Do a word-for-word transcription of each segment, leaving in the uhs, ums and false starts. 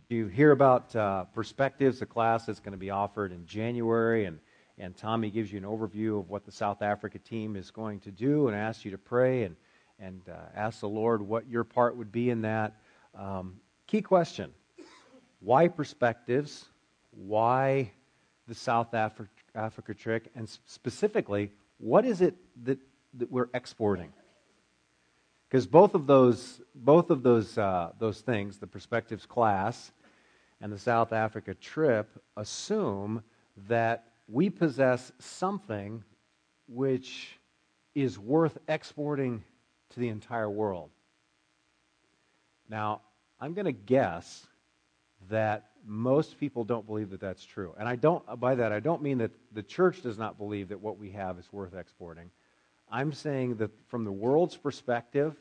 You hear about uh, Perspectives, a class that's going to be offered in January, and, and Tommy gives you an overview of what the South Africa team is going to do and asks you to pray and, and uh, ask the Lord what your part would be in that. Um, key question, why Perspectives? Why the South Afri- Africa trip? And specifically, what is it that, that we're exporting? Because both of those, both of those, uh, those things, the Perspectives class and the South Africa trip, assume that we possess something which is worth exporting to the entire world. Now, I'm going to guess that most people don't believe that that's true. And I don't, by that, I don't mean that the church does not believe that what we have is worth exporting. I'm saying that from the world's perspective,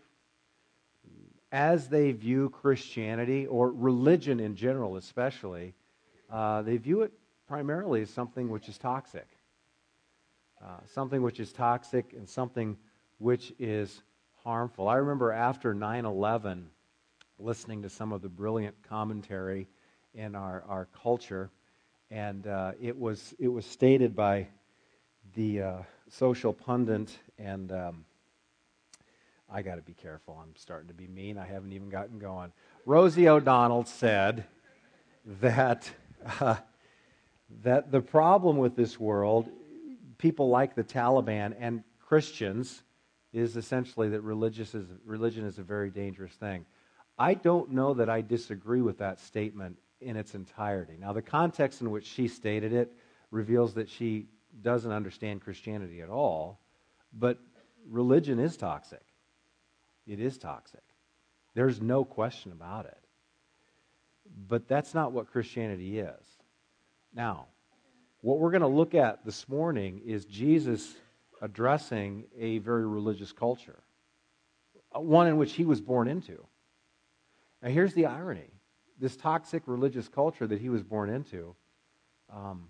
as they view Christianity, or religion in general especially, uh, they view it primarily as something which is toxic. Uh, something which is toxic and something which is harmful. I remember after nine eleven, listening to some of the brilliant commentary in our, our culture, and uh, it was it was stated by the uh, social pundit, and um, I got to be careful. I'm starting to be mean. I haven't even gotten going. Rosie O'Donnell said that uh, that the problem with this world, people like the Taliban and Christians, is essentially that religious is, religion is a very dangerous thing. I don't know that I disagree with that statement in its entirety. Now, the context in which she stated it reveals that she doesn't understand Christianity at all, but religion is toxic. It is toxic. There's no question about it. But that's not what Christianity is. Now, what we're going to look at this morning is Jesus addressing a very religious culture, one in which he was born into. Now, here's the irony. This toxic religious culture that he was born into, um,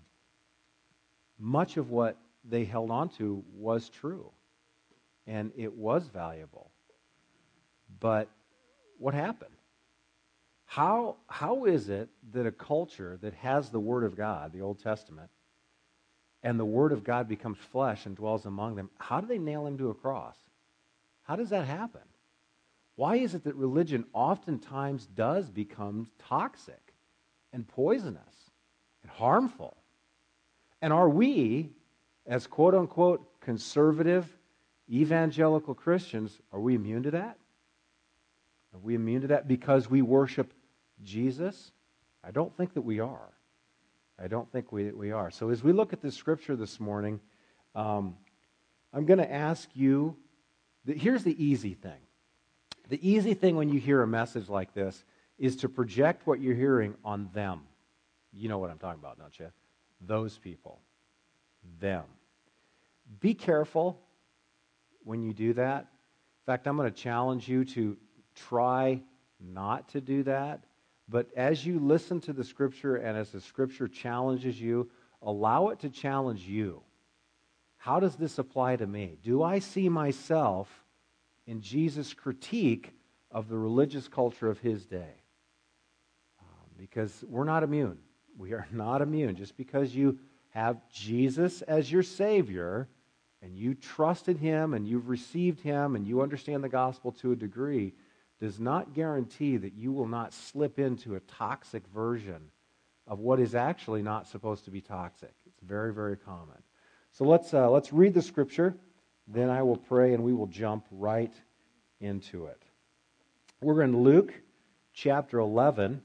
much of what they held on to was true, and it was valuable. But what happened? How, how is it that a culture that has the Word of God, the Old Testament, and the Word of God becomes flesh and dwells among them, how do they nail him to a cross? How does that happen? Why is it that religion oftentimes does become toxic and poisonous and harmful? And are we, as quote-unquote conservative, evangelical Christians, are we immune to that? Are we immune to that because we worship Jesus? I don't think that we are. I don't think we, we are. So as we look at this scripture this morning, um, I'm going to ask you, that here's the easy thing. The easy thing when you hear a message like this is to project what you're hearing on them. You know what I'm talking about, don't you? Those people. Them. Be careful when you do that. In fact, I'm going to challenge you to try not to do that. But as you listen to the Scripture and as the Scripture challenges you, allow it to challenge you. How does this apply to me? Do I see myself in Jesus' critique of the religious culture of his day? Um, because we're not immune. We are not immune. Just because you have Jesus as your Savior and you trusted him and you've received him and you understand the gospel to a degree does not guarantee that you will not slip into a toxic version of what is actually not supposed to be toxic. It's very, very common. So let's uh, let's read the scripture, then I will pray and we will jump right into it. We're in Luke chapter eleven,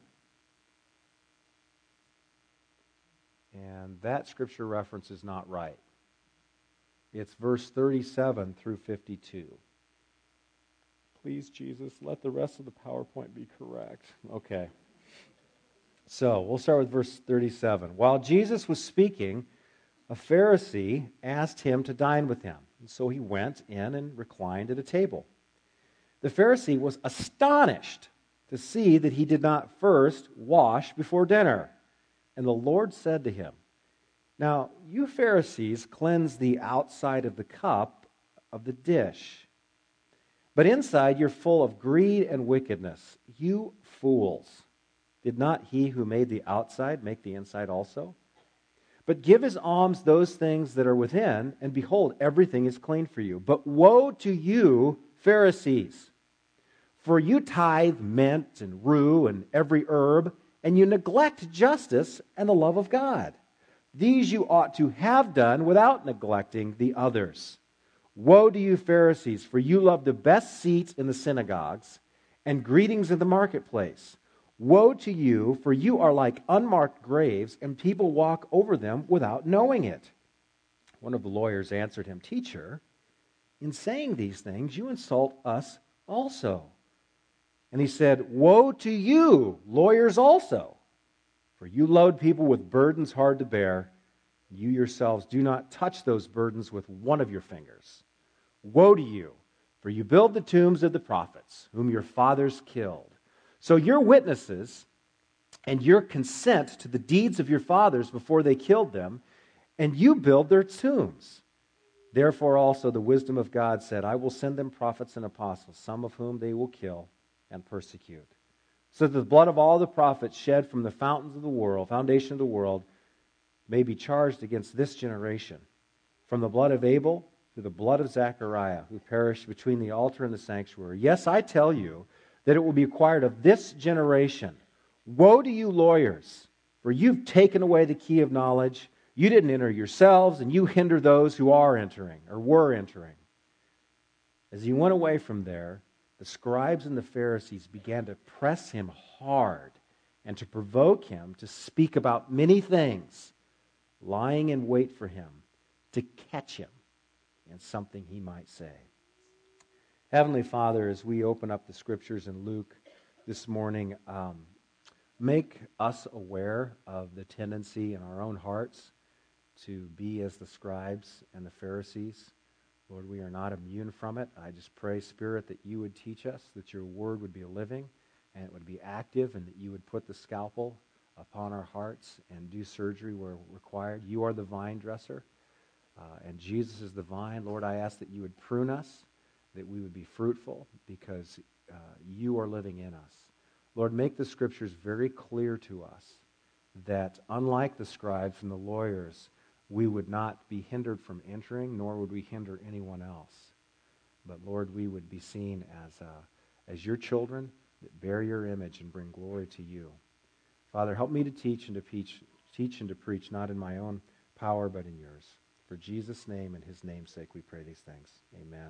and that scripture reference is not right. It's verse thirty-seven through fifty-two. Please, Jesus, let the rest of the PowerPoint be correct. Okay. So, we'll start with verse thirty-seven. While Jesus was speaking, a Pharisee asked him to dine with him. And so he went in and reclined at a table. The Pharisee was astonished to see that he did not first wash before dinner. And the Lord said to him, "Now, you Pharisees cleanse the outside of the cup of the dish, but inside you're full of greed and wickedness. You fools! Did not he who made the outside make the inside also? But give as alms those things that are within, and behold, everything is clean for you. But woe to you, Pharisees! For you tithe mint and rue and every herb, and you neglect justice and the love of God. These you ought to have done without neglecting the others. Woe to you, Pharisees, for you love the best seats in the synagogues and greetings in the marketplace. Woe to you, for you are like unmarked graves, and people walk over them without knowing it. One of the lawyers answered him, Teacher, in saying these things, you insult us also. And he said, Woe to you, lawyers also, for you load people with burdens hard to bear. You yourselves do not touch those burdens with one of your fingers. Woe to you, for you build the tombs of the prophets, whom your fathers killed. So your witnesses and your consent to the deeds of your fathers before they killed them, and you build their tombs. Therefore also the wisdom of God said, I will send them prophets and apostles, some of whom they will kill and persecute. So that the blood of all the prophets shed from the fountains of the world, foundation of the world, may be charged against this generation. From the blood of Abel to the blood of Zechariah, who perished between the altar and the sanctuary. Yes, I tell you that it will be required of this generation. Woe to you, lawyers, for you've taken away the key of knowledge. You didn't enter yourselves, and you hinder those who are entering, or were entering. As he went away from there, the scribes and the Pharisees began to press him hard and to provoke him to speak about many things, lying in wait for him to catch him in something he might say. Heavenly Father, as we open up the Scriptures in Luke this morning, um, make us aware of the tendency in our own hearts to be as the scribes and the Pharisees. Lord, we are not immune from it. I just pray, Spirit, that you would teach us, that your word would be living and it would be active, and that you would put the scalpel upon our hearts and do surgery where required. You are the vine dresser, uh, and Jesus is the vine. Lord, I ask that you would prune us, that we would be fruitful, because uh, you are living in us. Lord, make the Scriptures very clear to us that, unlike the scribes and the lawyers, we would not be hindered from entering, nor would we hinder anyone else. But Lord, we would be seen as, uh, as your children that bear your image and bring glory to you. Father, help me to teach and to preach, teach and to preach, not in my own power, but in yours. For Jesus' name and his name's sake we pray these things. Amen.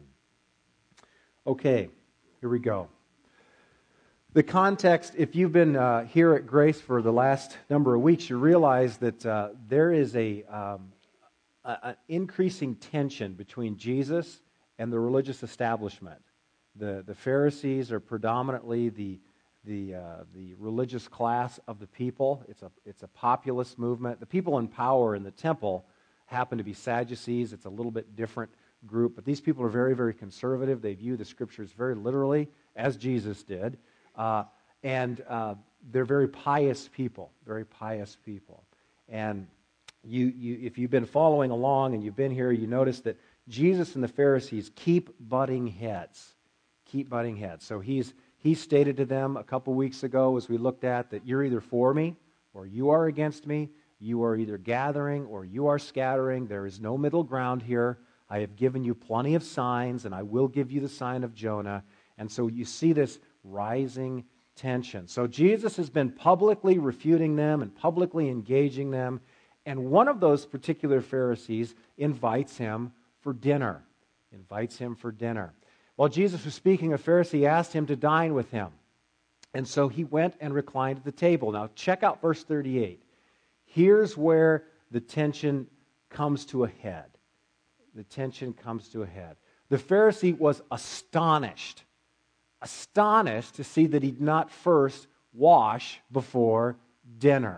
Okay, here we go. The context, if you've been uh, here at Grace for the last number of weeks, you realize that uh, there is a, um, an increasing tension between Jesus and the religious establishment. The, the Pharisees are predominantly the, the, uh, the religious class of the people. It's a, it's a populist movement. The people in power in the temple happen to be Sadducees. It's a little bit different group, but these people are very, very conservative. They view the Scriptures very literally, as Jesus did. Uh, and uh, they're very pious people, very pious people. And you, you, if you've been following along and you've been here, you notice that Jesus and the Pharisees keep butting heads, keep butting heads. So he's he stated to them a couple weeks ago, as we looked at, that you're either for me or you are against me. You are either gathering or you are scattering. There is no middle ground here. I have given you plenty of signs, and I will give you the sign of Jonah. And so you see this rising tension. So Jesus has been publicly refuting them and publicly engaging them, and one of those particular Pharisees invites him for dinner. Invites him for dinner. While Jesus was speaking, a Pharisee asked him to dine with him. And so he went and reclined at the table. Now check out verse thirty-eight. Here's where the tension comes to a head. The tension comes to a head. The Pharisee was astonished. Astonished to see that he did not first wash before dinner.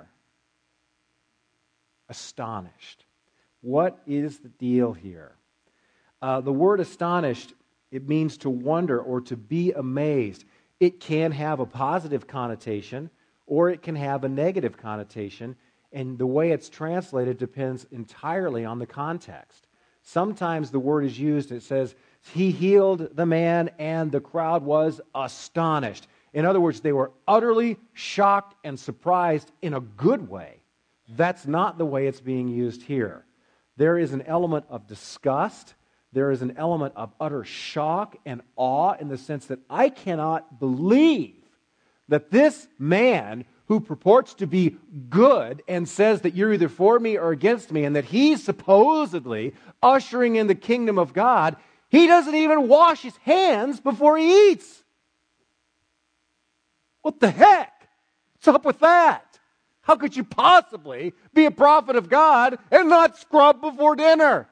Astonished. What is the deal here? Uh, the word astonished, it means to wonder or to be amazed. It can have a positive connotation or it can have a negative connotation, and the way it's translated depends entirely on the context. Sometimes the word is used, it says, he healed the man and the crowd was astonished. In other words, they were utterly shocked and surprised in a good way. That's not the way it's being used here. There is an element of disgust. There is an element of utter shock and awe in the sense that I cannot believe that this man who purports to be good and says that you're either for me or against me, and that he's supposedly ushering in the kingdom of God, he doesn't even wash his hands before he eats. What the heck? What's up with that? How could you possibly be a prophet of God and not scrub before dinner?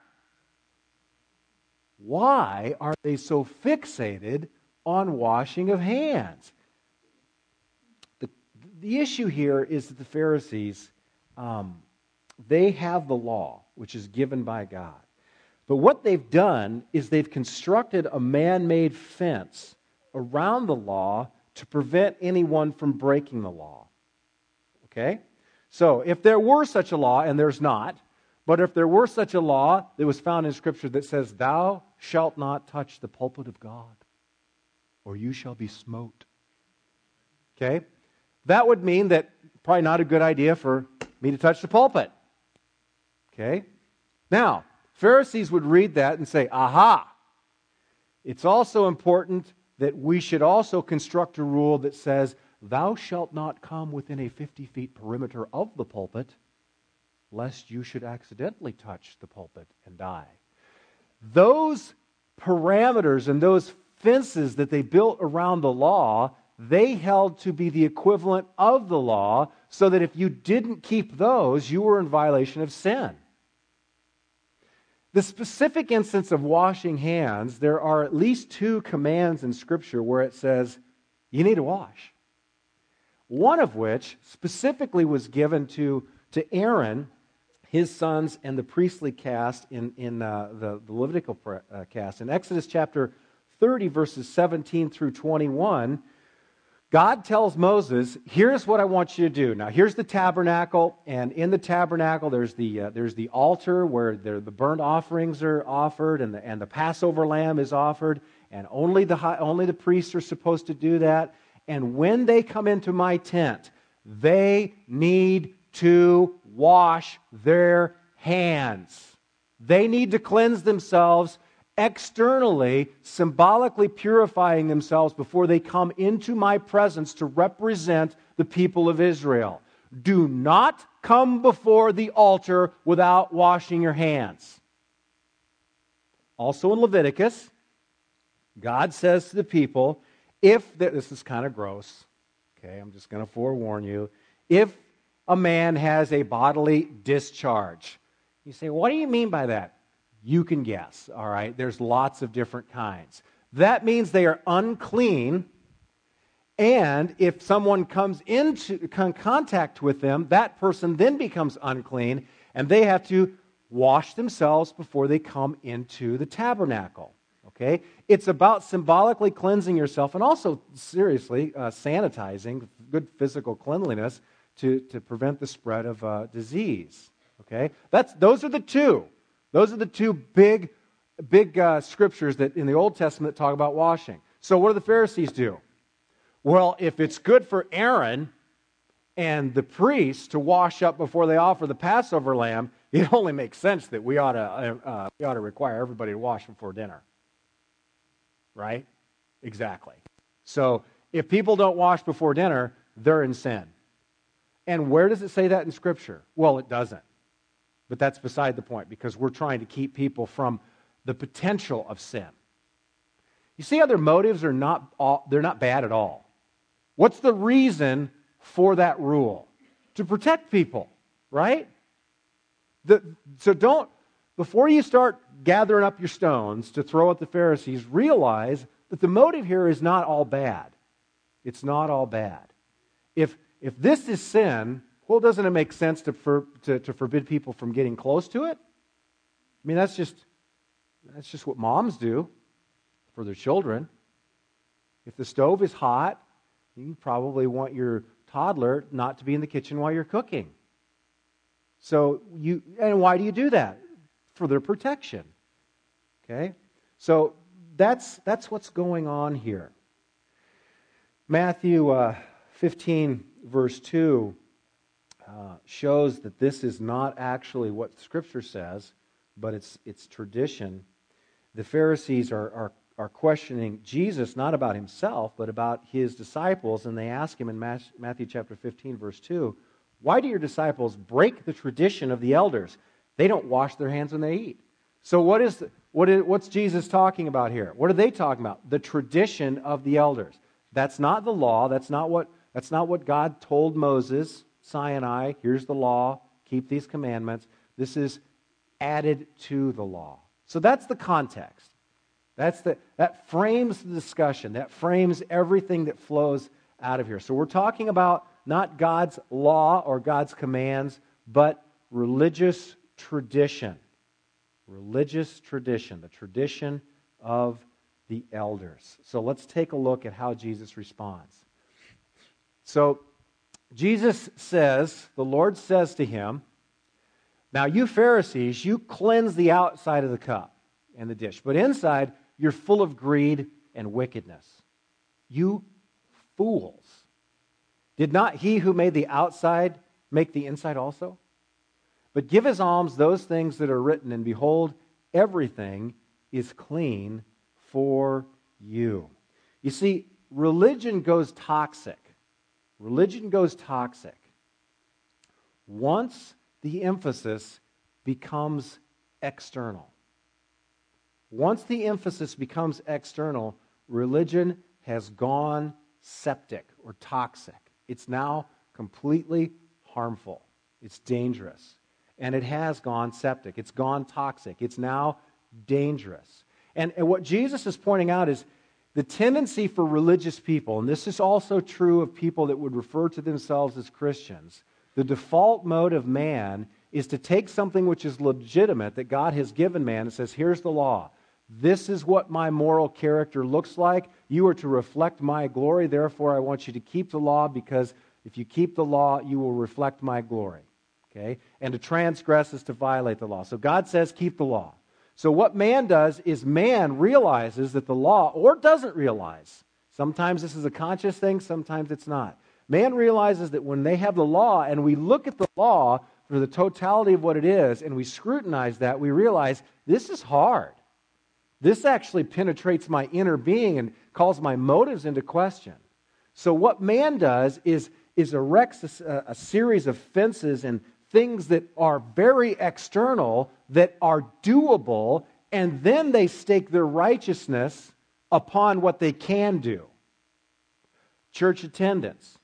Why are they so fixated on washing of hands? The, the issue here is that the Pharisees, um, they have the law, which is given by God. But what they've done is they've constructed a man-made fence around the law to prevent anyone from breaking the law. Okay? So, if there were such a law, and there's not, but if there were such a law that was found in Scripture that says, thou shalt not touch the pulpit of God, or you shall be smote. Okay? That would mean that probably not a good idea for me to touch the pulpit. Okay? Now, Pharisees would read that and say, aha! It's also important that we should also construct a rule that says, thou shalt not come within a fifty feet perimeter of the pulpit, lest you should accidentally touch the pulpit and die. Those parameters and those fences that they built around the law, they held to be the equivalent of the law, so that if you didn't keep those, you were in violation of sin. The specific instance of washing hands, there are at least two commands in Scripture where it says, you need to wash. One of which specifically was given to, to Aaron, his sons, and the priestly caste in, in uh, the, the Levitical uh, caste. In Exodus chapter thirty, verses seventeen through twenty-one, God tells Moses, here's what I want you to do. Now, here's the tabernacle, and in the tabernacle there's the uh, there's the altar where the burnt offerings are offered, and the, and the Passover lamb is offered, and only the high, only the priests are supposed to do that. And when they come into my tent, they need to wash their hands. They need to cleanse themselves externally, symbolically purifying themselves before they come into my presence to represent the people of Israel. Do not come before the altar without washing your hands. Also in Leviticus, God says to the people, if, the, this is kind of gross, okay, I'm just going to forewarn you, if a man has a bodily discharge, you say, what do you mean by that? You can guess, all right? There's lots of different kinds. That means they are unclean, and if someone comes into contact with them, that person then becomes unclean, and they have to wash themselves before they come into the tabernacle. Okay? It's about symbolically cleansing yourself, and also, seriously, uh, sanitizing, good physical cleanliness to, to prevent the spread of uh, disease. Okay? That's, those are the two. Those are the two big, big uh, scriptures that in the Old Testament talk about washing. So what do the Pharisees do? Well, if it's good for Aaron and the priests to wash up before they offer the Passover lamb, it only makes sense that we ought to, uh, we ought to require everybody to wash before dinner. Right? Exactly. So if people don't wash before dinner, they're in sin. And where does it say that in Scripture? Well, it doesn't. But that's beside the point, because we're trying to keep people from the potential of sin. You see how their motives are not all, they're not bad at all. What's the reason for that rule? To protect people, right? The, so don't, before you start gathering up your stones to throw at the Pharisees, realize that the motive here is not all bad. It's not all bad. If, if this is sin, well, doesn't it make sense to, for, to, to forbid people from getting close to it? I mean, that's just, that's just what moms do for their children. If the stove is hot, you probably want your toddler not to be in the kitchen while you're cooking. So you, and why do you do that? For their protection. Okay? So that's that's what's going on here. Matthew uh, fifteen, verse two, uh, shows that this is not actually what Scripture says, but it's it's tradition. The Pharisees are, are, are questioning Jesus, not about himself, but about his disciples, and they ask him in Matthew chapter fifteen, verse two, why do your disciples break the tradition of the elders? They don't wash their hands when they eat. So what is the, what is, what's Jesus talking about here? What are they talking about? The tradition of the elders. That's not the law. That's not what, that's not what God told Moses, Sinai. Here's the law. Keep these commandments. This is added to the law. So that's the context. That's the, that frames the discussion. That frames everything that flows out of here. So we're talking about not God's law or God's commands, but religious tradition. Religious tradition, the tradition of the elders. So let's take a look at how Jesus responds. So Jesus says, the Lord says to him, now you Pharisees, you cleanse the outside of the cup and the dish, but inside you're full of greed and wickedness. You fools. Did not he who made the outside make the inside also? But give as alms those things that are written, and behold, everything is clean for you. You see, religion goes toxic. Religion goes toxic once the emphasis becomes external. Once the emphasis becomes external, religion has gone septic or toxic. It's now completely harmful. It's dangerous. And it has gone septic. It's gone toxic. It's now dangerous. And, and what Jesus is pointing out is the tendency for religious people, and this is also true of people that would refer to themselves as Christians, the default mode of man is to take something which is legitimate that God has given man and says, here's the law. This is what my moral character looks like. You are to reflect my glory. Therefore, I want you to keep the law, because if you keep the law, you will reflect my glory. Okay? And to transgress is to violate the law. So God says, keep the law. So what man does is man realizes that the law, or doesn't realize. Sometimes this is a conscious thing, sometimes it's not. Man realizes that when they have the law, and we look at the law for the totality of what it is, and we scrutinize that, we realize this is hard. This actually penetrates my inner being and calls my motives into question. So what man does is, is erects a, a series of fences and things that are very external, that are doable, and then they stake their righteousness upon what they can do. Church attendance.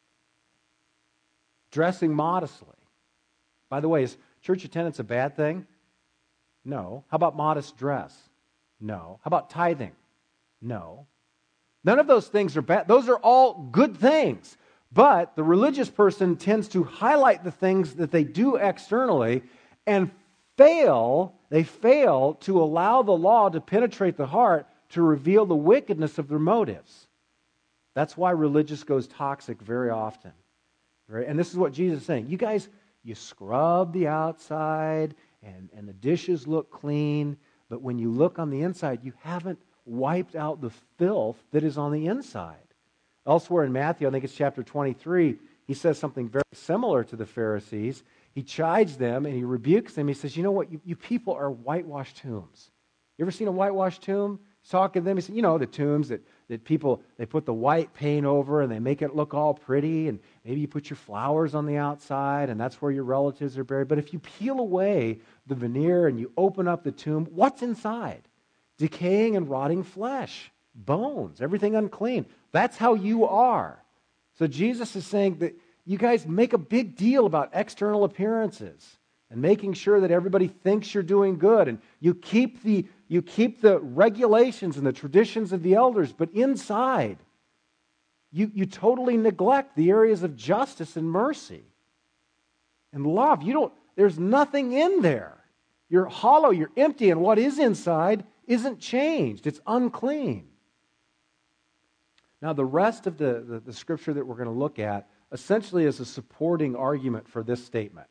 Dressing modestly. By the way, is church attendance a bad thing? No. How about modest dress? No. How about tithing? No. None of those things are bad. Those are all good things. But the religious person tends to highlight the things that they do externally and fail, they fail to allow the law to penetrate the heart to reveal the wickedness of their motives. That's why religious goes toxic very often. Right? And this is what Jesus is saying. You guys, you scrub the outside and, and the dishes look clean, but when you look on the inside, you haven't wiped out the filth that is on the inside. Elsewhere in Matthew, I think it's chapter twenty-three, he says something very similar to the Pharisees. He chides them and he rebukes them. He says, you know what, you, you people are whitewashed tombs. You ever seen a whitewashed tomb? He's talking to them. He said, you know, the tombs that, that people, they put the white paint over and they make it look all pretty, and maybe you put your flowers on the outside and that's where your relatives are buried. But if you peel away the veneer and you open up the tomb, what's inside? Decaying and rotting flesh, bones, everything unclean. That's how you are. So Jesus is saying that you guys make a big deal about external appearances and making sure that everybody thinks you're doing good, and you keep the you keep the regulations and the traditions of the elders, but inside you, you totally neglect the areas of justice and mercy and love. You don't, there's nothing in there. You're hollow, you're empty, and what is inside isn't changed. It's unclean. Now, the rest of the, the, the scripture that we're going to look at essentially is a supporting argument for this statement.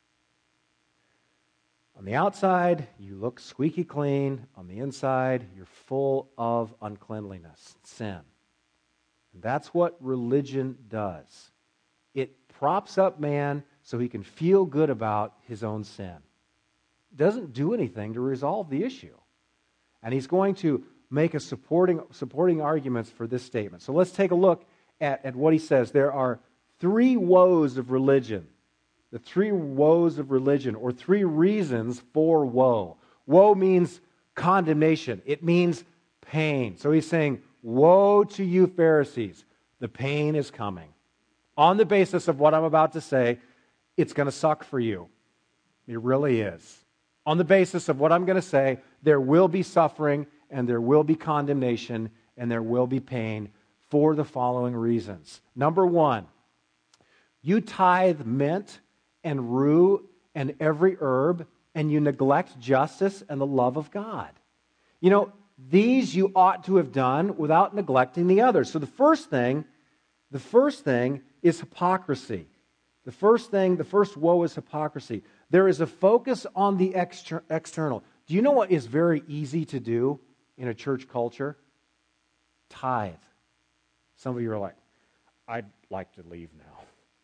On the outside, you look squeaky clean. On the inside, you're full of uncleanliness, sin. And that's what religion does. It props up man so he can feel good about his own sin. It doesn't do anything to resolve the issue. And he's going to make a supporting, supporting arguments for this statement. So let's take a look at, at what he says. There are three woes of religion. The three woes of religion, or three reasons for woe. Woe means condemnation. It means pain. So he's saying, woe to you Pharisees. The pain is coming. On the basis of what I'm about to say, it's going to suck for you. It really is. On the basis of what I'm going to say, there will be suffering, and there will be condemnation, and there will be pain for the following reasons. Number one, you tithe mint and rue and every herb, and you neglect justice and the love of God. You know, these you ought to have done without neglecting the others. So the first thing, the first thing is hypocrisy. The first thing, the first woe is hypocrisy. There is a focus on the exter- external. Do you know what is very easy to do in a church culture? Tithe. Some of you are like, I'd like to leave now.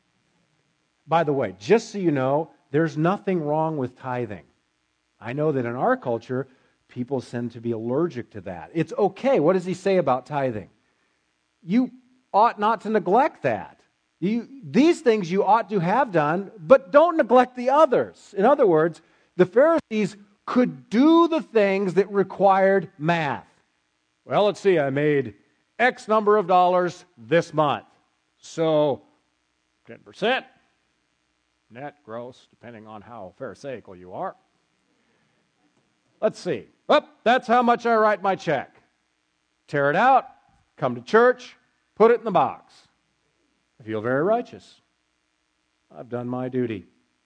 By the way, just so you know, there's nothing wrong with tithing. I know that in our culture, people tend to be allergic to that. It's okay. What does he say about tithing? You ought not to neglect that. You, these things you ought to have done, but don't neglect the others. In other words, the Pharisees could do the things that required math. Well, let's see, I made X number of dollars this month. So, ten percent. Net, gross, depending on how pharisaical you are. Let's see. Oh, that's how much I write my check. Tear it out, come to church, put it in the box. I feel very righteous. I've done my duty.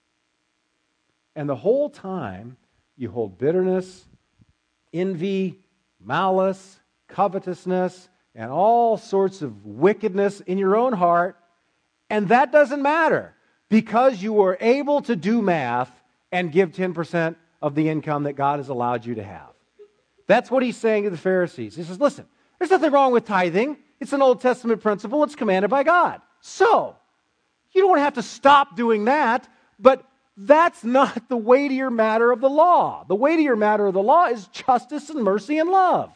And the whole time, you hold bitterness, envy, malice, covetousness, and all sorts of wickedness in your own heart, and that doesn't matter. Because you were able to do math and give ten percent of the income that God has allowed you to have. That's what he's saying to the Pharisees. He says, listen, there's nothing wrong with tithing. It's an Old Testament principle. It's commanded by God. So, you don't have to stop doing that, but that's not the weightier matter of the law. The weightier matter of the law is justice and mercy and love.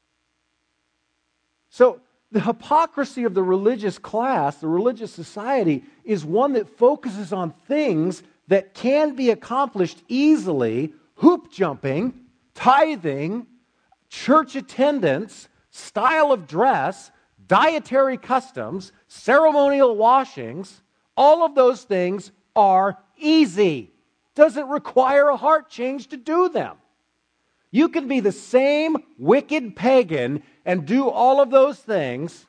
So, the hypocrisy of the religious class, the religious society, is one that focuses on things that can be accomplished easily: hoop jumping, tithing, church attendance, style of dress, dietary customs, ceremonial washings. All of those things are easy. Doesn't require a heart change to do them. You can be the same wicked pagan and do all of those things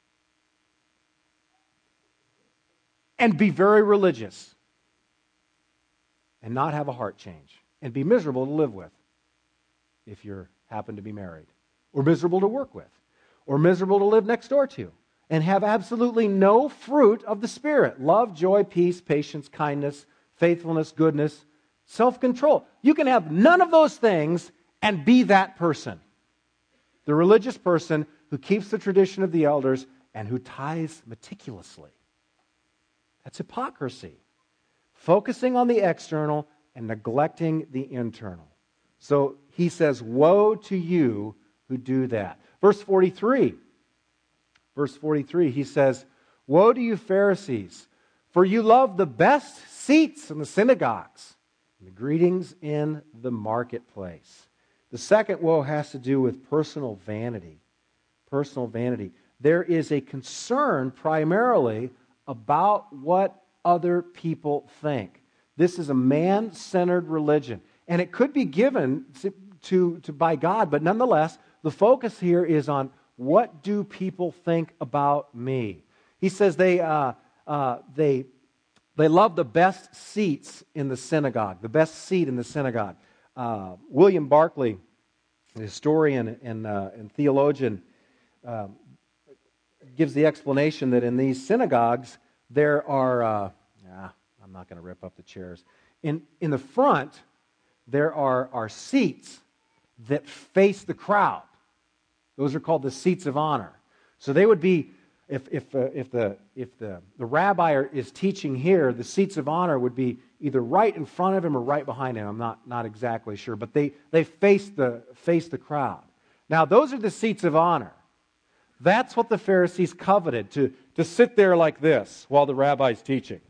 and be very religious and not have a heart change and be miserable to live with if you happen to be married, or miserable to work with, or miserable to live next door to, and have absolutely no fruit of the Spirit: love, joy, peace, patience, kindness, faithfulness, goodness, self-control. You can have none of those things and be that person. The religious person who keeps the tradition of the elders and who tithes meticulously. That's hypocrisy. Focusing on the external and neglecting the internal. So he says, woe to you who do that. Verse forty-three. Verse forty-three, he says, woe to you Pharisees, for you love the best seats in the synagogues and the greetings in the marketplace. The second woe has to do with personal vanity. Personal vanity. There is a concern primarily about what other people think. This is a man-centered religion. And it could be given to, to, to by God, but nonetheless, the focus here is on what do people think about me. He says they, uh, uh, they, they love the best seats in the synagogue, the best seat in the synagogue. Uh, William Barclay, a historian and, uh, and theologian, uh, gives the explanation that in these synagogues there are, uh, ah, I'm not going to rip up the chairs. In, in the front, there are, are seats that face the crowd. Those are called the seats of honor. So they would be, if if uh, if the if the the rabbi are, is teaching here, the seats of honor would be either right in front of him or right behind him. I'm not not exactly sure, but they they face the face the crowd. Now those are the seats of honor. That's what the Pharisees coveted, to to sit there like this while the rabbi's teaching.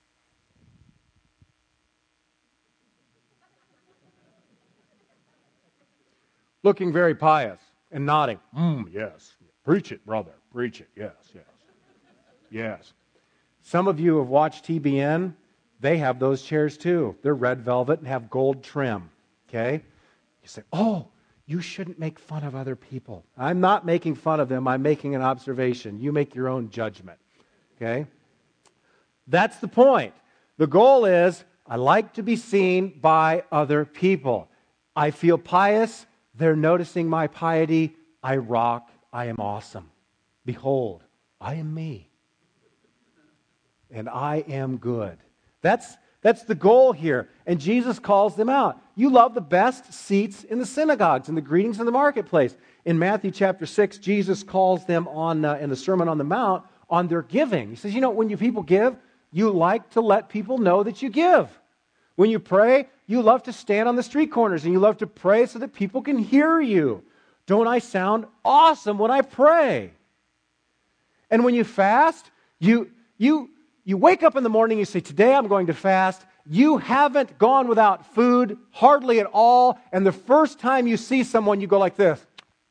Looking very pious and nodding. Mm, yes. Preach it, brother. Preach it. Yes, yes. Yes. Some of you have watched T B N. They have those chairs too. They're red velvet and have gold trim. Okay? You say, oh, you shouldn't make fun of other people. I'm not making fun of them. I'm making an observation. You make your own judgment. Okay? That's the point. The goal is, I like to be seen by other people. I feel pious. They're noticing my piety. I rock. I am awesome. Behold, I am me. And I am good. That's, that's the goal here. And Jesus calls them out. You love the best seats in the synagogues and the greetings in the marketplace. In Matthew chapter six, Jesus calls them on uh, in the Sermon on the Mount on their giving. He says, you know, when you people give, you like to let people know that you give. When you pray, you love to stand on the street corners and you love to pray so that people can hear you. Don't I sound awesome when I pray? And when you fast, you you you wake up in the morning and you say, today I'm going to fast. You haven't gone without food hardly at all. And the first time you see someone, you go like this.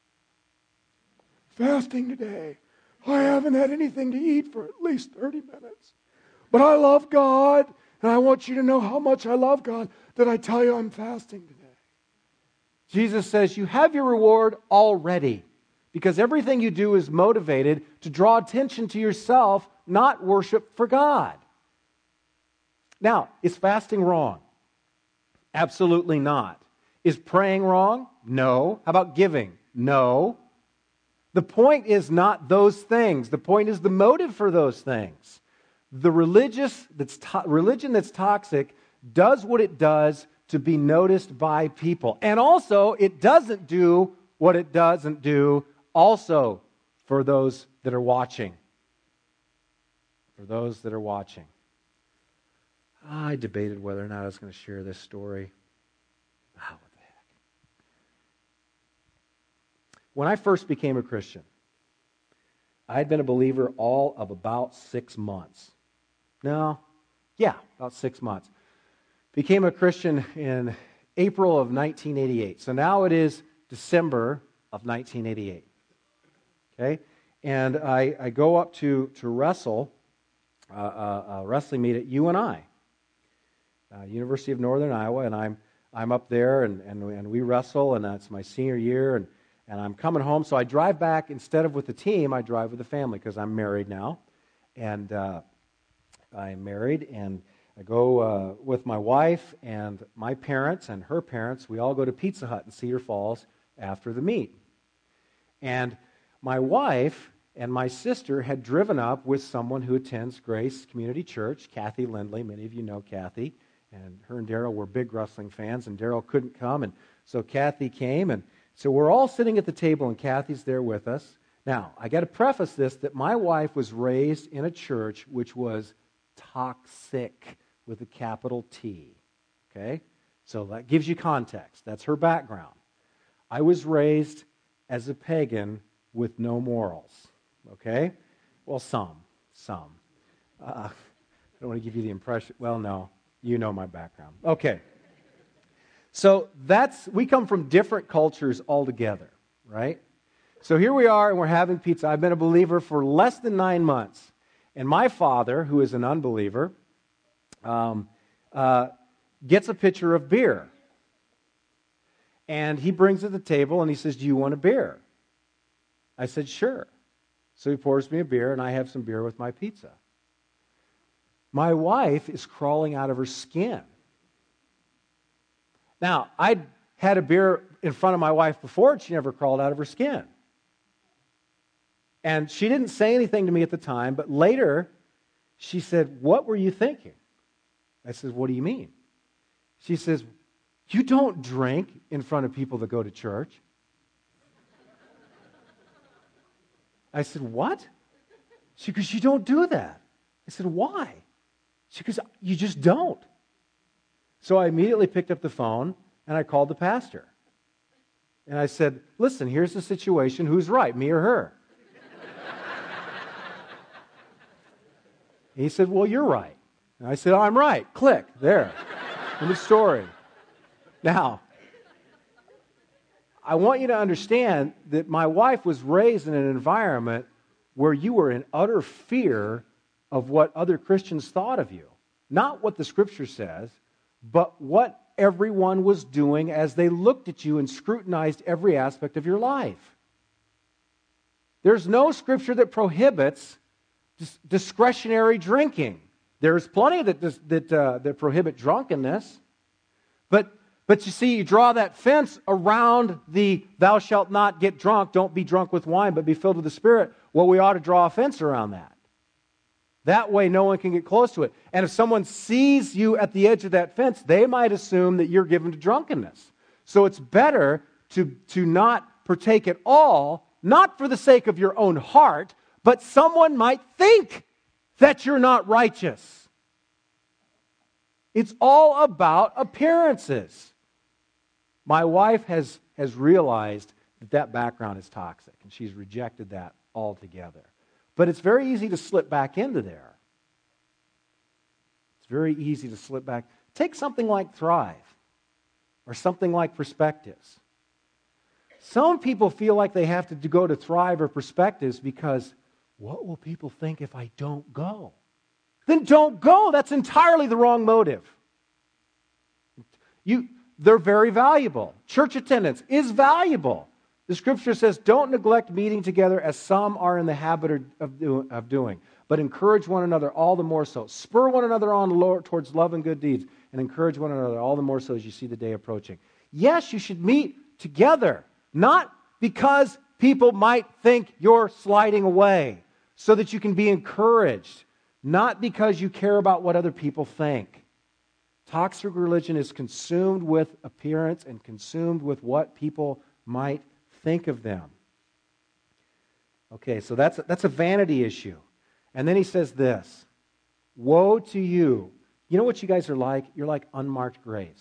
Fasting today. I haven't had anything to eat for at least thirty minutes. But I love God. And I want you to know how much I love God that I tell you I'm fasting today. Jesus says you have your reward already because everything you do is motivated to draw attention to yourself, not worship for God. Now, is fasting wrong? Absolutely not. Is praying wrong? No. How about giving? No. The point is not those things. The point is the motive for those things. The religious that's to- religion that's toxic does what it does to be noticed by people. And also, it doesn't do what it doesn't do also for those that are watching. For those that are watching. I debated whether or not I was going to share this story. Ah, what the heck. When I first became a Christian, I had been a believer all of about six months. No, yeah, about six months. Became a Christian in April of nineteen eighty-eight. So now it is December of nineteen eighty-eight. Okay? And I, I go up to, to wrestle, uh, uh, a wrestling meet at U N I, uh, University of Northern Iowa, and I'm I'm up there, and, and, and we wrestle, and that's my senior year, and, and I'm coming home. So I drive back, instead of with the team, I drive with the family, because I'm married now. And uh, I'm married, and I go uh, with my wife and my parents and her parents. We all go to Pizza Hut in Cedar Falls after the meet. And my wife and my sister had driven up with someone who attends Grace Community Church, Kathy Lindley. Many of you know Kathy. And her and Daryl were big wrestling fans, and Daryl couldn't come. And so Kathy came, and so we're all sitting at the table, and Kathy's there with us. Now, I got to preface this that my wife was raised in a church which was toxic with a capital T. Okay? So that gives you context. That's her background. I was raised as a pagan with no morals. Okay? Well, some. Some. Uh, I don't want to give you the impression. Well, no. You know my background. Okay. So that's, we come from different cultures altogether, right? So here we are, and we're having pizza. I've been a believer for less than nine months. And my father, who is an unbeliever, um, uh, gets a pitcher of beer. And he brings it to the table, and he says, do you want a beer? I said, sure. So he pours me a beer, and I have some beer with my pizza. My wife is crawling out of her skin. Now, I'd had a beer in front of my wife before, and she never crawled out of her skin. And she didn't say anything to me at the time, but later she said, what were you thinking? I said, what do you mean? She says, you don't drink in front of people that go to church. I said, what? She goes, you don't do that. I said, why? She goes, you just don't. So I immediately picked up the phone and I called the pastor. And I said, listen, here's the situation. Who's right, me or her? He said, well, you're right. And I said, oh, I'm right. Click. There. In the story. Now, I want you to understand that my wife was raised in an environment where you were in utter fear of what other Christians thought of you. Not what the Scripture says, but what everyone was doing as they looked at you and scrutinized every aspect of your life. There's no Scripture that prohibits dis- discretionary drinking. There's plenty that dis- that, uh, that prohibit drunkenness. But, but you see, you draw that fence around the thou shalt not get drunk, don't be drunk with wine, but be filled with the Spirit. Well, we ought to draw a fence around that. That way no one can get close to it. And if someone sees you at the edge of that fence, they might assume that you're given to drunkenness. So it's better to, to not partake at all, not for the sake of your own heart, but someone might think that you're not righteous. It's all about appearances. My wife has, has realized that that background is toxic, and she's rejected that altogether. But it's very easy to slip back into there. It's very easy to slip back. Take something like Thrive or something like Perspectives. Some people feel like they have to go to Thrive or Perspectives because, what will people think if I don't go? Then don't go. That's entirely the wrong motive. You, they're very valuable. Church attendance is valuable. The Scripture says, don't neglect meeting together as some are in the habit of, do, of doing, but encourage one another all the more so. Spur one another on towards love and good deeds, and encourage one another all the more so as you see the day approaching. Yes, you should meet together, not because people might think you're sliding away, so that you can be encouraged, not because you care about what other people think. Toxic religion is consumed with appearance and consumed with what people might think of them. Okay, so that's, that's a vanity issue. And then he says this, woe to you. You know what you guys are like? You're like unmarked graves.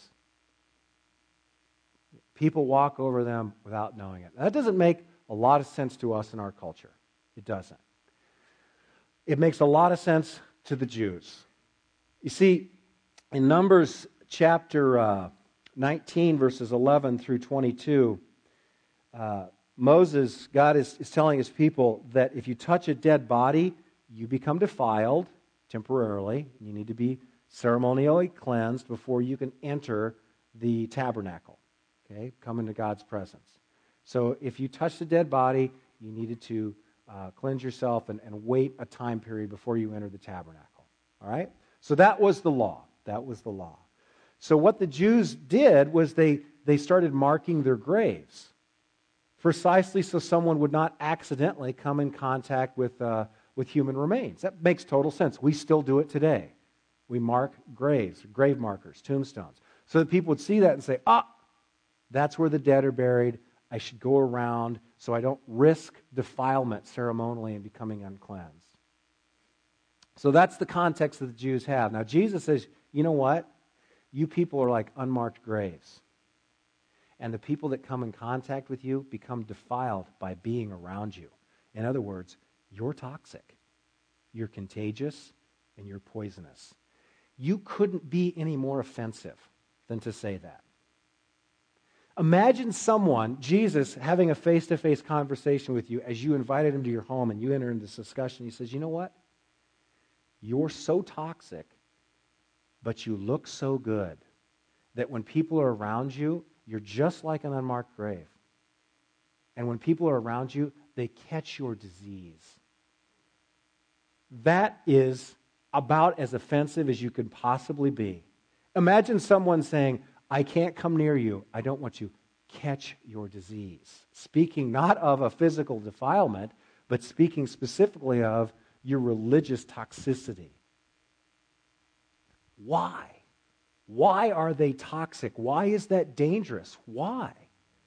People walk over them without knowing it. That doesn't make a lot of sense to us in our culture. It doesn't. It makes a lot of sense to the Jews. You see, in Numbers chapter uh, nineteen, verses eleven through twenty-two, uh, Moses, God is, is telling his people that if you touch a dead body, you become defiled temporarily. You need to be ceremonially cleansed before you can enter the tabernacle. Okay, come into God's presence. So if you touched a dead body, you needed to uh, cleanse yourself and, and wait a time period before you enter the tabernacle. All right? So that was the law. That was the law. So what the Jews did was they, they started marking their graves, precisely so someone would not accidentally come in contact with, uh, with human remains. That makes total sense. We still do it today. We mark graves, grave markers, tombstones, so that people would see that and say, ah, that's where the dead are buried. I should go around so I don't risk defilement ceremonially and becoming uncleansed. So that's the context that the Jews have. Now Jesus says, you know what? You people are like unmarked graves. And the people that come in contact with you become defiled by being around you. In other words, you're toxic, you're contagious, and you're poisonous. You couldn't be any more offensive than to say that. Imagine someone, Jesus, having a face-to-face conversation with you as you invited him to your home and you enter into this discussion. He says, you know what? You're so toxic, but you look so good that when people are around you, you're just like an unmarked grave. And when people are around you, they catch your disease. That is about as offensive as you could possibly be. Imagine someone saying, I can't come near you. I don't want you. Catch your disease. Speaking not of a physical defilement, but speaking specifically of your religious toxicity. Why? Why are they toxic? Why is that dangerous? Why?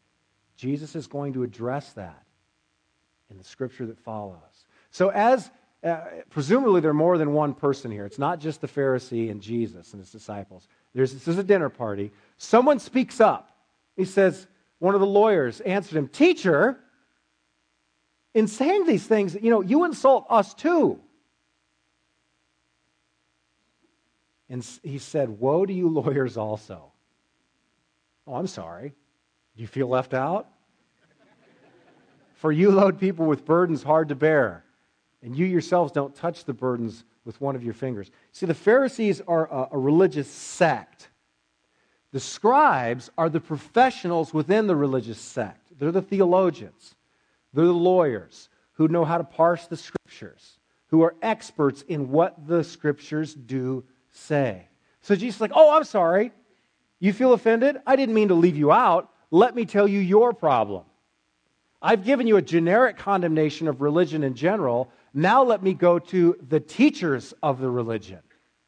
Jesus is going to address that in the scripture that follows. So as, Uh, presumably, there are more than one person here. It's not just the Pharisee and Jesus and his disciples. There's, this is a dinner party. Someone speaks up. He says, one of the lawyers answered him, "Teacher, in saying these things, you know, you insult us too." And he said, "Woe to you lawyers also." Oh, I'm sorry. Do you feel left out? "For you load people with burdens hard to bear, and you yourselves don't touch the burdens with one of your fingers." See, the Pharisees are a, a religious sect. The scribes are the professionals within the religious sect. They're the theologians. They're the lawyers who know how to parse the Scriptures, who are experts in what the Scriptures do say. So Jesus is like, "Oh, I'm sorry. You feel offended? I didn't mean to leave you out. Let me tell you your problem. I've given you a generic condemnation of religion in general. Now let me go to the teachers of the religion.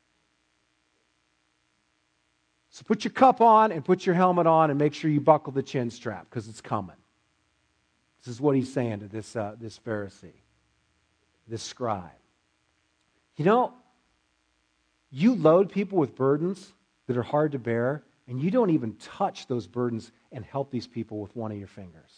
So put your cup on and put your helmet on and make sure you buckle the chin strap because it's coming." This is what he's saying to this, uh, this Pharisee, this scribe. You know, you load people with burdens that are hard to bear, and you don't even touch those burdens and help these people with one of your fingers.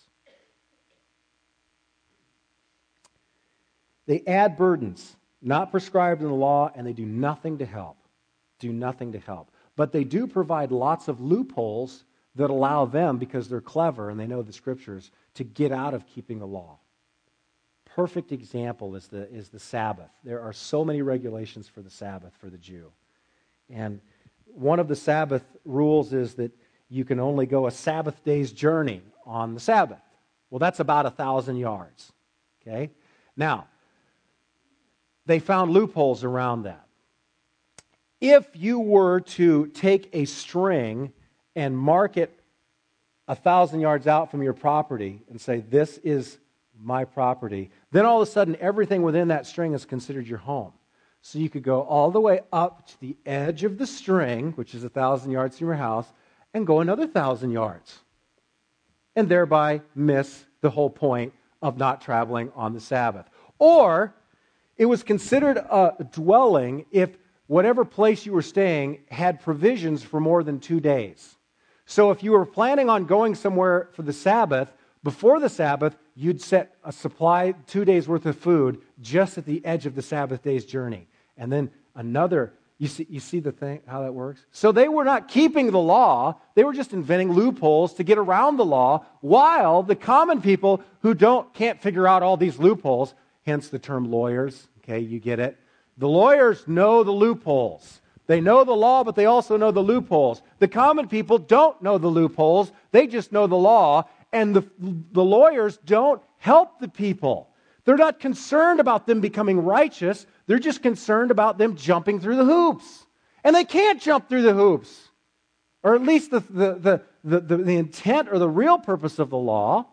They add burdens not prescribed in the law, and they do nothing to help. Do nothing to help. But they do provide lots of loopholes that allow them, because they're clever and they know the Scriptures, to get out of keeping the law. Perfect example is the, is the Sabbath. There are so many regulations for the Sabbath for the Jew. And one of the Sabbath rules is that you can only go a Sabbath day's journey on the Sabbath. Well, that's about a thousand yards. Okay? Now, they found loopholes around that. If you were to take a string and mark it a thousand yards out from your property and say, "This is my property," then all of a sudden everything within that string is considered your home. So you could go all the way up to the edge of the string, which is a thousand yards from your house, and go another thousand yards, and thereby miss the whole point of not traveling on the Sabbath. Or it was considered a dwelling if whatever place you were staying had provisions for more than two days. So if you were planning on going somewhere for the Sabbath, before the Sabbath, you'd set a supply, two days worth of food, just at the edge of the Sabbath day's journey. And then another, you see, you see the thing, how that works? So they were not keeping the law, they were just inventing loopholes to get around the law, while the common people who don't, can't figure out all these loopholes, hence the term lawyers, okay, you get it? The lawyers know the loopholes. They know the law, but they also know the loopholes. The common people don't know the loopholes. They just know the law. And the, the lawyers don't help the people. They're not concerned about them becoming righteous. They're just concerned about them jumping through the hoops. And they can't jump through the hoops. Or at least the, the, the, the, the, the intent or the real purpose of the law.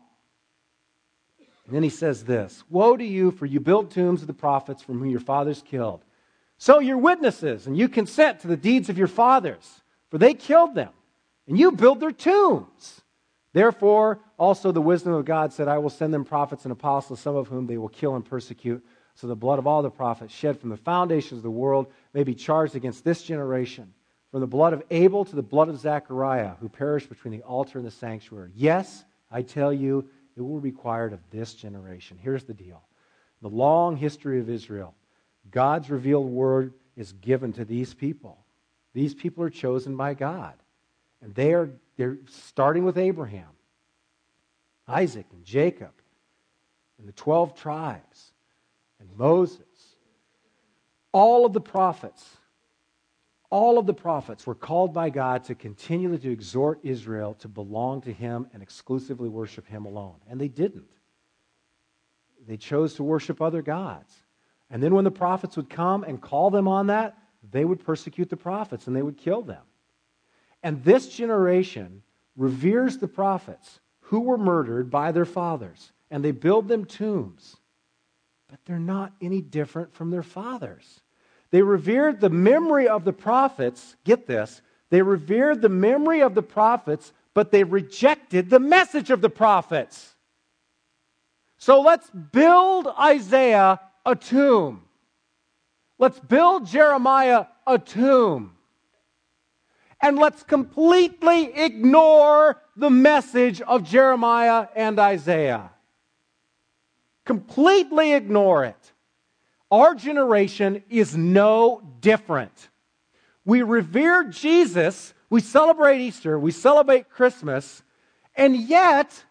And then he says this, "Woe to you, for you build tombs of the prophets from whom your fathers killed. So you're witnesses, and you consent to the deeds of your fathers, for they killed them, and you build their tombs. Therefore, also the wisdom of God said, I will send them prophets and apostles, some of whom they will kill and persecute. So the blood of all the prophets shed from the foundations of the world may be charged against this generation, from the blood of Abel to the blood of Zechariah, who perished between the altar and the sanctuary. Yes, I tell you, it will be required of this generation." Here's the deal. The long history of Israel, God's revealed word is given to these people. These people are chosen by God. And they are they're starting with Abraham, Isaac, and Jacob, and the twelve tribes, and Moses. All of the prophets, all of the prophets were called by God to continually to exhort Israel to belong to Him and exclusively worship Him alone. And they didn't. They chose to worship other gods. And then when the prophets would come and call them on that, they would persecute the prophets and they would kill them. And this generation reveres the prophets who were murdered by their fathers, and they build them tombs. But they're not any different from their fathers. They revered the memory of the prophets. Get this. They revered the memory of the prophets, but they rejected the message of the prophets. So let's build Isaiah a tomb. let's build Jeremiah a tomb. And let's completely ignore the message of Jeremiah and Isaiah. Completely ignore it. Our generation is no different. We revere Jesus, we celebrate Easter, we celebrate Christmas, and yet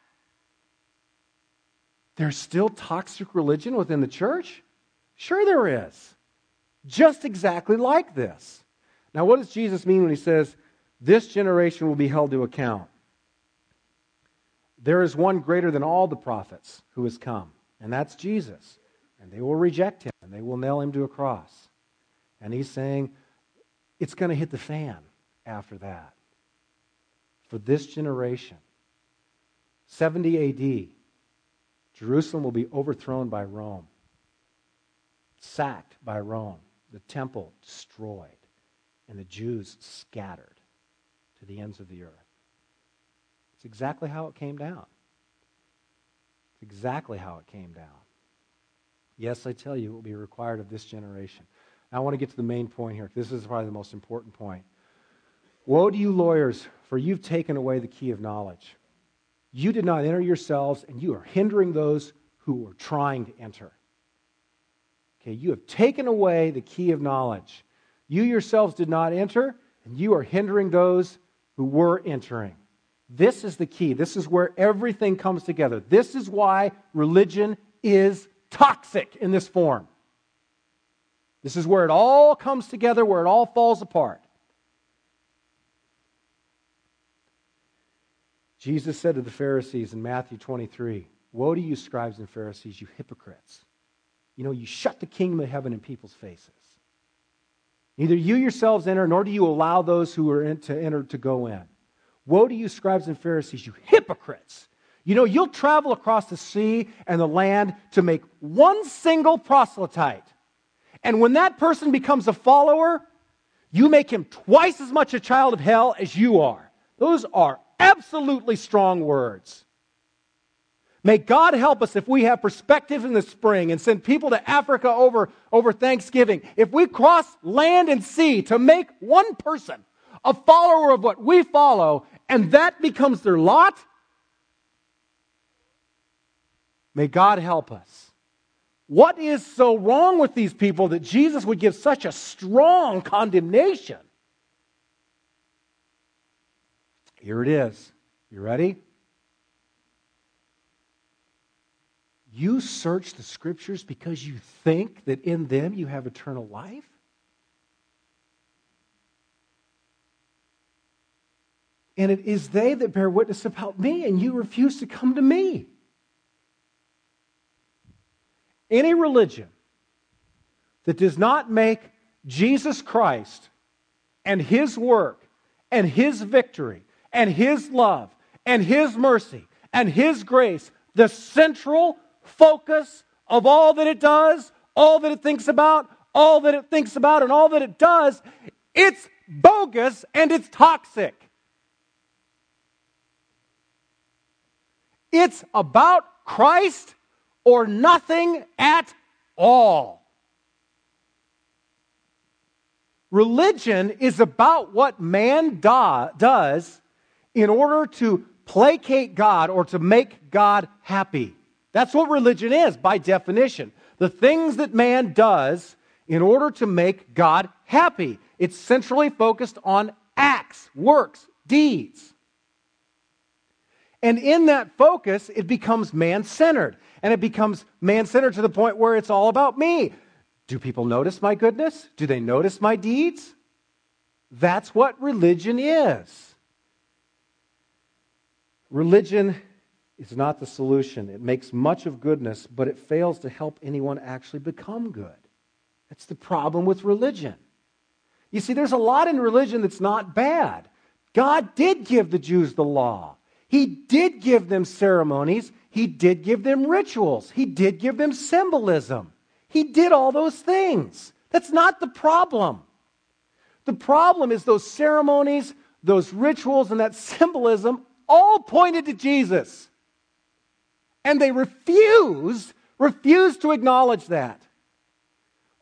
there's still toxic religion within the church? Sure there is. Just exactly like this. Now, what does Jesus mean when he says, this generation will be held to account? There is one greater than all the prophets who has come, and that's Jesus. And they will reject him, and they will nail him to a cross. And he's saying, it's going to hit the fan after that. For this generation, seventy A D, Jerusalem will be overthrown by Rome, sacked by Rome, the temple destroyed, and the Jews scattered to the ends of the earth. It's exactly how it came down. It's exactly how it came down. Yes, I tell you, it will be required of this generation. Now, I want to get to the main point here. This is probably the most important point. Woe to you lawyers, for you've taken away the key of knowledge. You did not enter yourselves, and you are hindering those who are trying to enter. Okay, you have taken away the key of knowledge. You yourselves did not enter, and you are hindering those who were entering. This is the key. This is where everything comes together. This is why religion is toxic in this form. This is where it all comes together, where it all falls apart. Jesus said to the Pharisees in Matthew twenty-three, woe to you, scribes and Pharisees, you hypocrites. You know, you shut the kingdom of heaven in people's faces. Neither you yourselves enter, nor do you allow those who are in to enter to go in. Woe to you, scribes and Pharisees, you hypocrites. You know, you'll travel across the sea and the land to make one single proselyte. And when that person becomes a follower, you make him twice as much a child of hell as you are. Those are absolutely strong words. May God help us if we have perspective in the spring and send people to Africa over, over Thanksgiving. If we cross land and sea to make one person a follower of what we follow, and that becomes their lot, may God help us. What is so wrong with these people that Jesus would give such a strong condemnation? Here it is. You ready? You search the Scriptures because you think that in them you have eternal life? And it is they that bear witness about me, and you refuse to come to me. Any religion that does not make Jesus Christ and His work and His victory and His love and His mercy and His grace the central focus of all that it does, all that it thinks about, all that it thinks about, and all that it does, it's bogus and it's toxic. It's about Christ or nothing at all. Religion is about what man do, does in order to placate God or to make God happy. That's what religion is by definition. The things that man does in order to make God happy. It's centrally focused on acts, works, deeds. And in that focus, it becomes man-centered. And it becomes man-centered to the point where it's all about me. Do people notice my goodness? Do they notice my deeds? That's what religion is. Religion is not the solution. It makes much of goodness, but it fails to help anyone actually become good. That's the problem with religion. You see, there's a lot in religion that's not bad. God did give the Jews the law. He did give them ceremonies. He did give them rituals. He did give them symbolism. He did all those things. That's not the problem. The problem is those ceremonies, those rituals, and that symbolism all pointed to Jesus. And they refused, refused to acknowledge that. What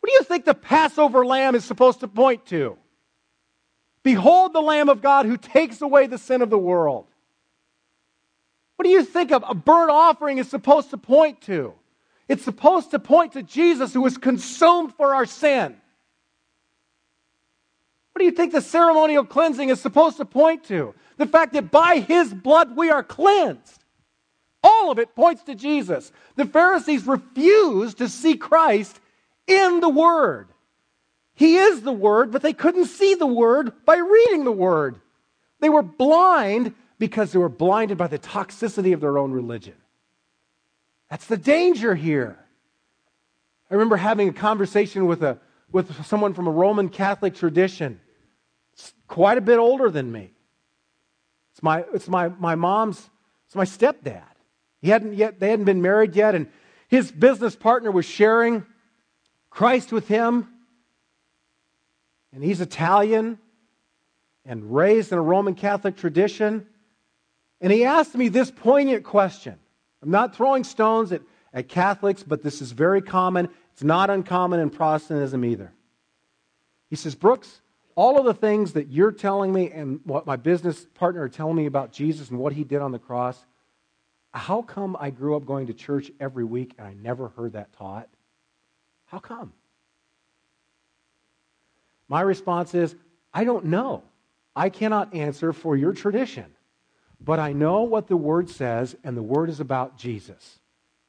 What do you think the Passover lamb is supposed to point to? Behold the Lamb of God who takes away the sin of the world. What do you think a burnt offering is supposed to point to? It's supposed to point to Jesus who was consumed for our sin. What do you think the ceremonial cleansing is supposed to point to? The fact that by His blood we are cleansed. All of it points to Jesus. The Pharisees refused to see Christ in the Word. He is the Word, but they couldn't see the Word by reading the Word. They were blind because they were blinded by the toxicity of their own religion. That's the danger here. I remember having a conversation with a with someone from a Roman Catholic tradition, it's quite a bit older than me. It's my it's my my mom's it's my stepdad. He hadn't yet they hadn't been married yet, and his business partner was sharing Christ with him. And he's Italian and raised in a Roman Catholic tradition. And he asked me this poignant question. I'm not throwing stones at, at Catholics, but this is very common. It's not uncommon in Protestantism either. He says, Brooks, all of the things that you're telling me and what my business partner are telling me about Jesus and what He did on the cross, how come I grew up going to church every week and I never heard that taught? How come? My response is, I don't know. I cannot answer for your tradition. But I know what the Word says, and the Word is about Jesus.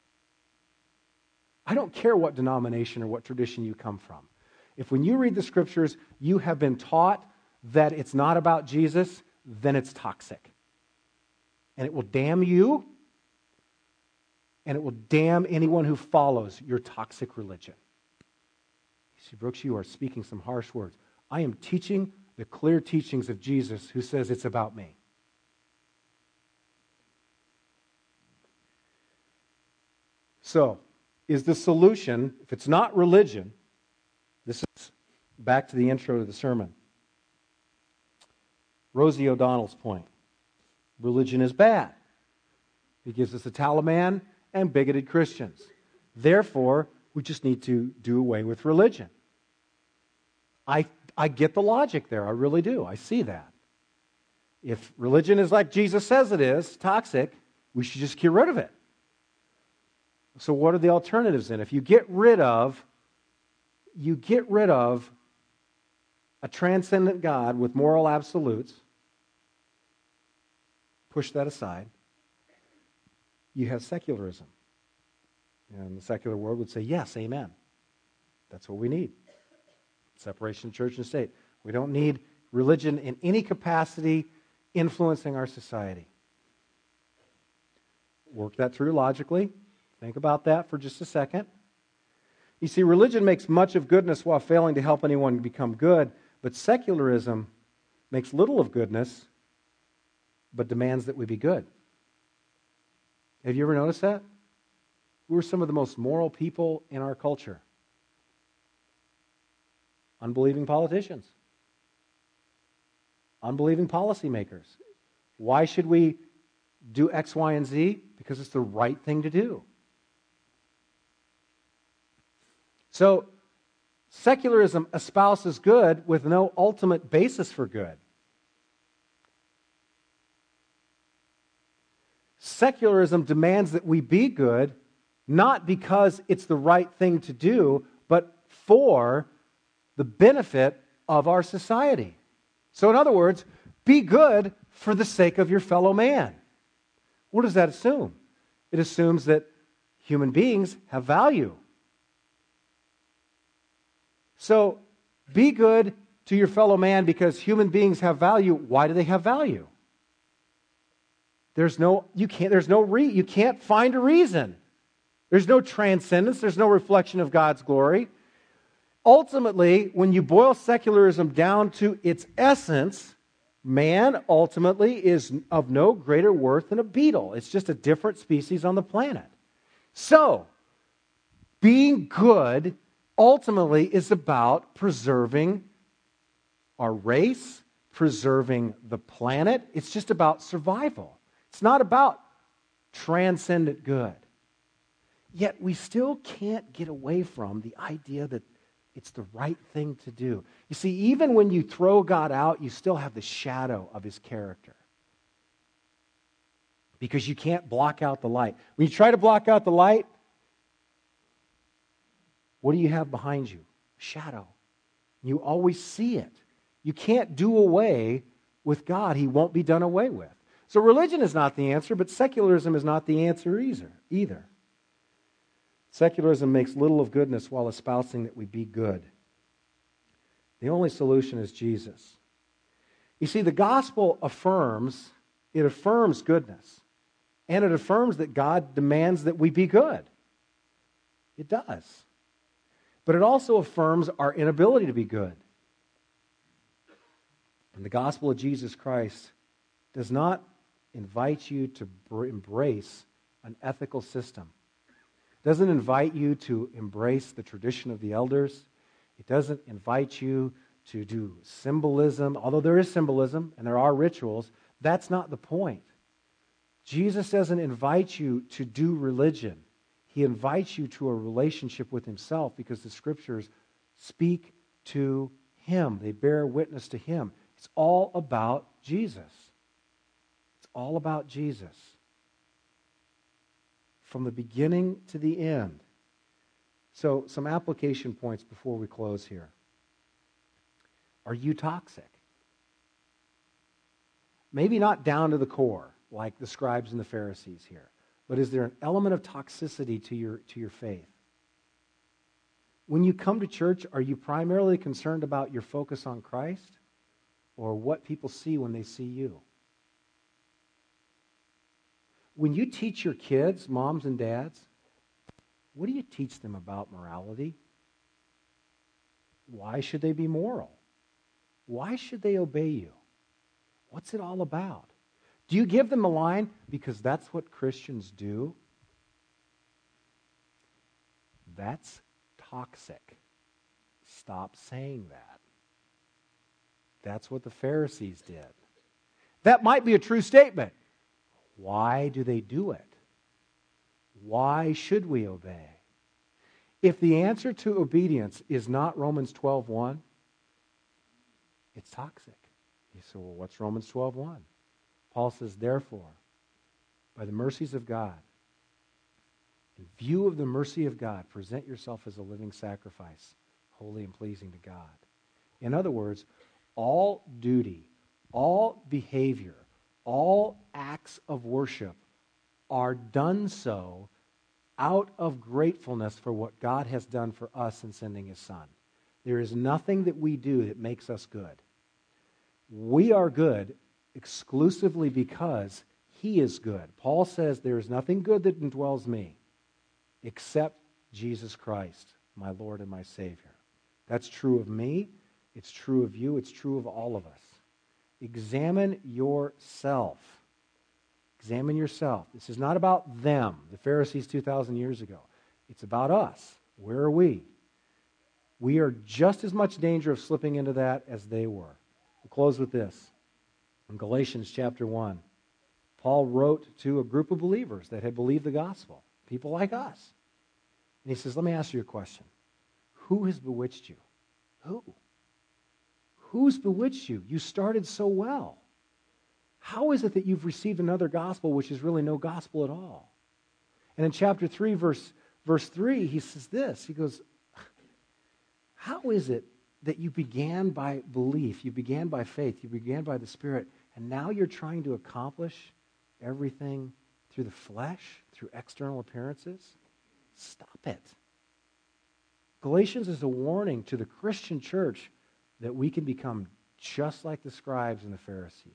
I don't care what denomination or what tradition you come from. If when you read the Scriptures, you have been taught that it's not about Jesus, then it's toxic. And it will damn you, and it will damn anyone who follows your toxic religion. You see, Brooks, you are speaking some harsh words. I am teaching the clear teachings of Jesus who says it's about me. So, is the solution, if it's not religion, this is back to the intro to the sermon. Rosie O'Donnell's point. Religion is bad. It gives us a Taliban and bigoted Christians. Therefore, we just need to do away with religion. I, I get the logic there. I really do. I see that. If religion is like Jesus says it is, toxic, we should just get rid of it. So what are the alternatives then? If you get rid of, you get rid of a transcendent God with moral absolutes, push that aside, you have secularism. And the secular world would say, yes, amen. That's what we need. Separation of church and state. We don't need religion in any capacity influencing our society. Work that through logically. Think about that for just a second. You see, religion makes much of goodness while failing to help anyone become good, but secularism makes little of goodness, but demands that we be good. Have you ever noticed that? Who are some of the most moral people in our culture? Unbelieving politicians. Unbelieving policymakers. Why should we do X, Y, and Z? Because it's the right thing to do. So, secularism espouses good with no ultimate basis for good. Secularism demands that we be good, not because it's the right thing to do, but for the benefit of our society. So in other words, be good for the sake of your fellow man. What does that assume? It assumes that human beings have value. So, be good to your fellow man because human beings have value. Why do they have value? There's no, you can't, there's no re, you can't find a reason. There's no transcendence. There's no reflection of God's glory. Ultimately, when you boil secularism down to its essence, man ultimately is of no greater worth than a beetle. It's just a different species on the planet. So, being good ultimately is about preserving our race, preserving the planet. It's just about survival. It's not about transcendent good. Yet we still can't get away from the idea that It's the right thing to do. You see, even when you throw God out, you still have the shadow of his character. Because you can't block out the light. When you try to block out the light, what do you have behind you? Shadow. You always see it. You can't do away with God. He won't be done away with. So religion is not the answer, but secularism is not the answer either. either. Secularism makes little of goodness while espousing that we be good. The only solution is Jesus. You see, the gospel affirms, it affirms goodness. And it affirms that God demands that we be good. It does. But it also affirms our inability to be good. And the gospel of Jesus Christ does not invite you to embrace an ethical system. It doesn't invite you to embrace the tradition of the elders. It doesn't invite you to do symbolism, although there is symbolism and there are rituals. That's not the point. Jesus doesn't invite you to do religion. He invites you to a relationship with himself because the scriptures speak to him. They bear witness to him. It's all about Jesus. It's all about Jesus. From the beginning to the end. So, some application points before we close here. Are you toxic? Maybe not down to the core, like the scribes and the Pharisees here. But is there an element of toxicity to your, to your faith? When you come to church, are you primarily concerned about your focus on Christ or what people see when they see you? When you teach your kids, moms and dads, what do you teach them about morality? Why should they be moral? Why should they obey you? What's it all about? Do you give them a line because that's what Christians do? That's toxic. Stop saying that. That's what the Pharisees did. That might be a true statement. Why do they do it? Why should we obey? If the answer to obedience is not Romans twelve one, it's toxic. You say, well, what's Romans twelve one? Paul says, therefore, by the mercies of God, in view of the mercy of God, present yourself as a living sacrifice, holy and pleasing to God. In other words, all duty, all behavior, all acts of worship are done so out of gratefulness for what God has done for us in sending his Son. There is nothing that we do that makes us good. We are good exclusively because he is good. Paul says there is nothing good that indwells me except Jesus Christ, my Lord and my Savior. That's true of me. It's true of you. It's true of all of us. Examine yourself. Examine yourself. This is not about them, the Pharisees two thousand years ago. It's about us. Where are we? We are just as much danger of slipping into that as they were. We'll close with this. In Galatians chapter one, Paul wrote to a group of believers that had believed the gospel, people like us. And he says, let me ask you a question. Who has bewitched you? Who? Who's bewitched you? You started so well. How is it that you've received another gospel which is really no gospel at all? And in chapter three, verse, verse three, he says this. He goes, how is it that you began by belief, you began by faith, you began by the Spirit, and now you're trying to accomplish everything through the flesh, through external appearances? Stop it. Galatians is a warning to the Christian church that we can become just like the scribes and the Pharisees.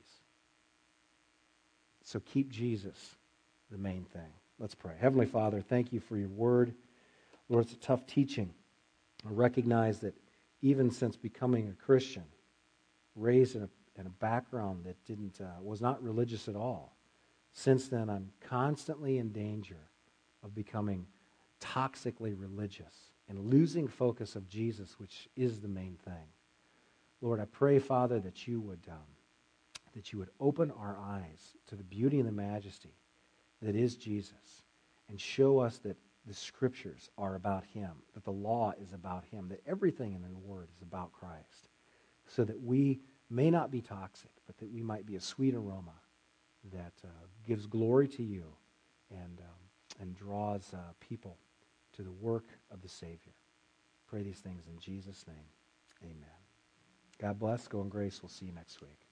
So keep Jesus the main thing. Let's pray. Heavenly Father, thank you for your word. Lord, it's a tough teaching. I recognize that even since becoming a Christian, raised in a, in a background that didn't uh, was not religious at all, since then I'm constantly in danger of becoming toxically religious and losing focus of Jesus, which is the main thing. Lord, I pray, Father, that you would um, that you would open our eyes to the beauty and the majesty that is Jesus, and show us that the Scriptures are about him, that the law is about him, that everything in the Word is about Christ, so that we may not be toxic, but that we might be a sweet aroma that uh, gives glory to you and, um, and draws uh, people to the work of the Savior. Pray these things in Jesus' name. Amen. God bless. Go in grace. We'll see you next week.